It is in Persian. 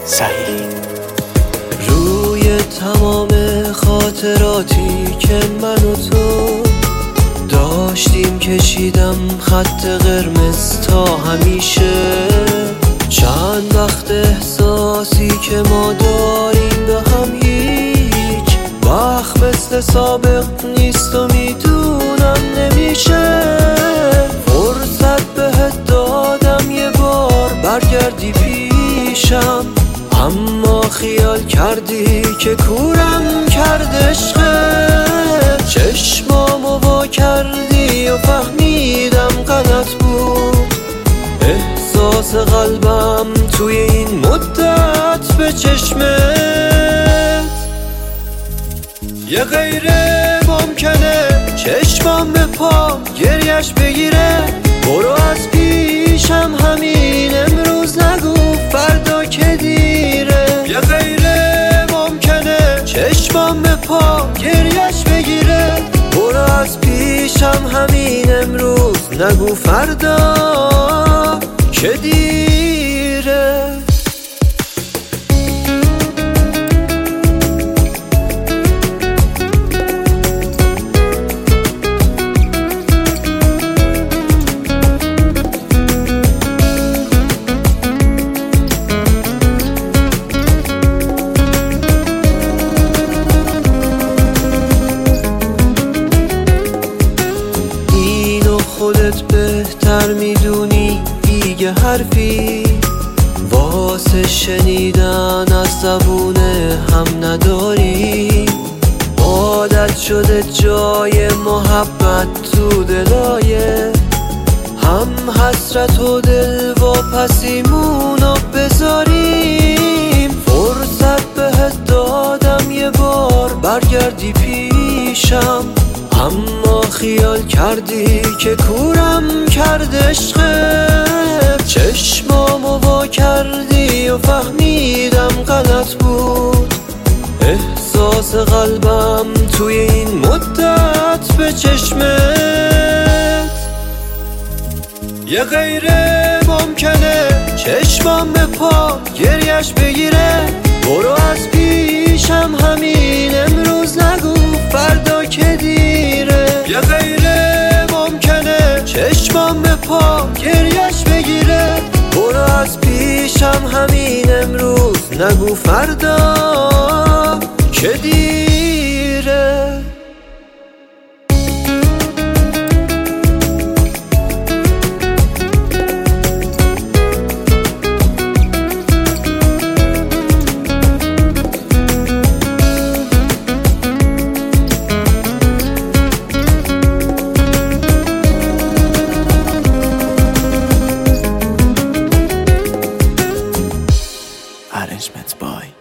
صحیح. روی تمام خاطراتی که من و تو داشتیم کشیدم خط قرمز تا همیشه. چند وقت احساسی که ما داریم به هم هیچ وقت مثل سابق نیست و میدونم نمیشه. فرصت بهت دادم یه بار برگردی پیشم، اما خیال کردی که کورم کرد عشقت. چشمامو وا کردی و فهمیدم غلط بود. احساس قلبم توی این مدت به چشمت یه غیره ممکنه. چشمام به پا گریش بگیره. برو از پیشم همین امروز، نگو فردا که دیره. یه غیره ممکنه. چشمام به پا گریش بگیره. برو از پیشم همین امروز، نگو فردا که دیره. خودت بهتر میدونی دیگه حرفی واسه شنیدن از زبون هم نداری. عادت شده جای محبت تو دلایه هم حسرت و دل واپسیمونو بذاریم. فرصت بهت دادم یه بار برگردی پیشم، اما خیال کردی که کورم کرد عشقت. چشمامو وا کردی و فهمیدم غلط بود. احساس قلبم توی این مدت به چشمت یه غیره ممکنه. چشمام به پا گریش بگیره. برو از پیشم همین امروز، نگو فردا که دیره. یه غیره ممکنه. چشمام به پا گریش بگیره. برو از پیشم همین امروز، نگو فردا که دیره. Arrangement by